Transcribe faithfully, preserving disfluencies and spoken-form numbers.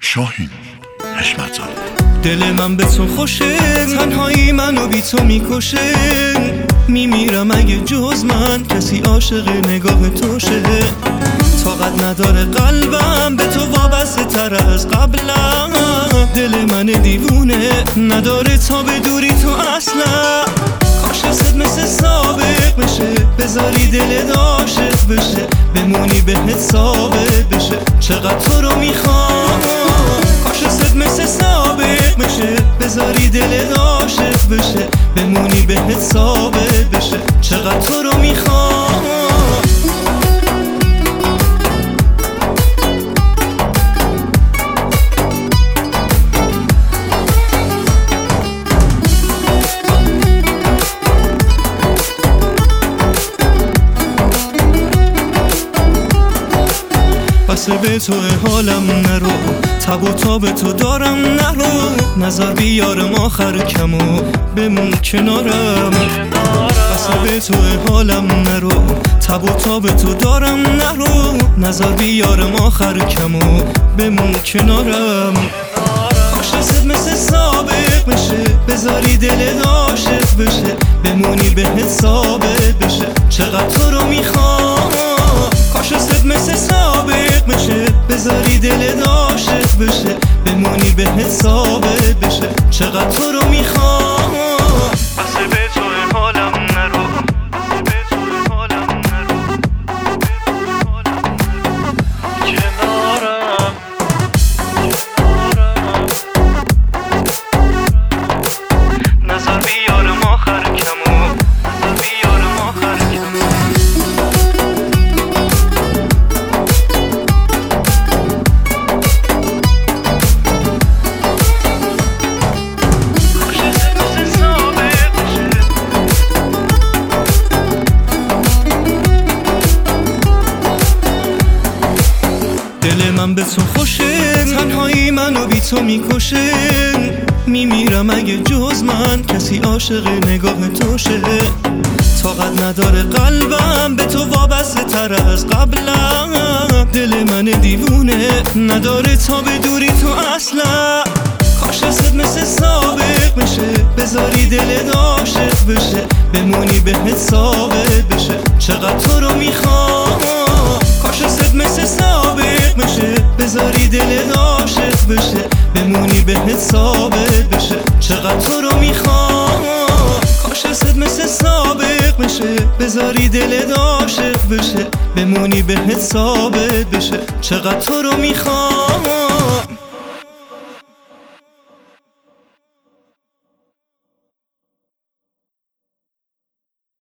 شاهین حشمت‌زاده. دل من به تو خوشه، تنهایی منو بی تو میکشه. میمیرم اگه جز من کسی عاشق نگاه توشه. طاقت نداره قلبم به تو وابسته تر از قبلا. دل من دیوونه نداره تا به دوری تو اصلا. کاش ازت مثل سابق بشه، بذاری دلت عاشق بشه، بمونی بهت ثابت بشه چقدر تو رو میخوام. کاش ازت مثل سابق بشه، بذاری دلت عاشق بشه، بمونی بهت ثابت بشه چقدر تو رو میخوام. بس به تو حالم نرو، تب و تاب تو دارم نرو. نظر بیارم آخر کمو بمون کنارم. بس به تو حالم نرو، تب و تاب تو دارم نرو. نظر بیارم آخر کمو بمون کنارم. کاش ازت مثل سابق بشه، بذاری دلت عاشق بشه، بمونی بهت ثابت بشه چقدر تو رو میخوام. کاش ازت مثل سابق بشه، بذاری دلت عاشق بشه، بمونی بهت ثابت بشه چقدر تو رو میخوام. بس به تو حالم نرو، به تو حالم نرو، کنارم کنارم. نظر بیارم آخر کمو، نظر بیارم آخر کمو. دل من به تو خوشه، تنهایی منو بی تو میکشه. میمیرم اگه جز من کسی عاشق نگاه توشه. طاقت نداره قلبم به تو وابسته تر از قبلا. دل من دیوونه نداره تا به دوری تو اصلا. کاش ازت مثل سابق بشه، بذاری دلت عاشق بشه، بمونی بهت ثابت بشه چقدر تو رو میخوام. کاش ازت مثل سابق بشه، بذاری دلت عاشق بشه، بمونی بهت ثابت بشه چقدر تو رو میخوام. کاش ازت مثل سابق بشه، بذاری دلت عاشق بشه، بمونی بهت ثابت بشه چقدر تو رو میخوام.